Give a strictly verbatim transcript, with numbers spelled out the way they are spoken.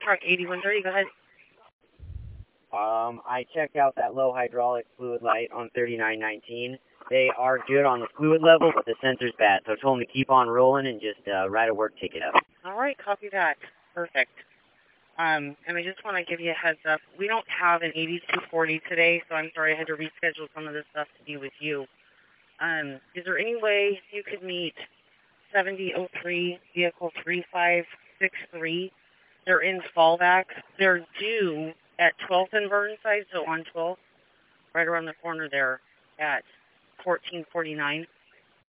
Truck eighty-one thirty, go ahead. Um, I checked out that low hydraulic fluid light on thirty-nine nineteen. They are good on the fluid level, but the sensor's bad. So I told them to keep on rolling and just uh, write a work ticket up. All right, copy that. Perfect. Um, and I just want to give you a heads up. We don't have an eighty-two forty today, so I'm sorry I had to reschedule some of this stuff to be with you. Um, is there any way you could meet seventy oh three, vehicle three five six three? They're in fallback. They're due at twelfth and Burnside, so on twelfth, right around the corner there at fourteen forty-nine.